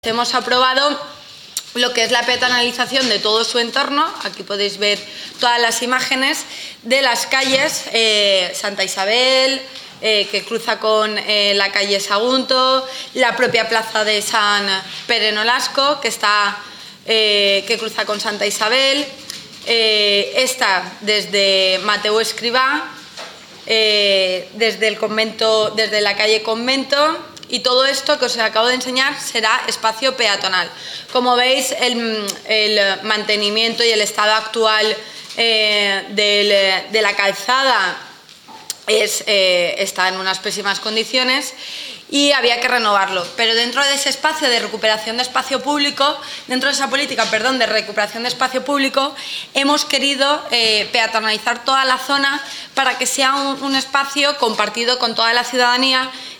Hemos aprobado lo que es la peatonalización de todo su entorno. Aquí podéis ver todas las imágenes de las calles Santa Isabel, que cruza con la calle Sagunto, la propia plaza de San Pere Nolasco, que cruza con Santa Isabel, esta desde Mateu Escrivá, desde el convento, desde la calle Convento. Y todo esto que os acabo de enseñar será espacio peatonal. Como veis, el mantenimiento y el estado actual de la calzada está en unas pésimas condiciones y había que renovarlo. Pero dentro de ese espacio de recuperación de espacio público, dentro de esa política, de recuperación de espacio público, hemos querido peatonalizar toda la zona para que sea un espacio compartido con toda la ciudadanía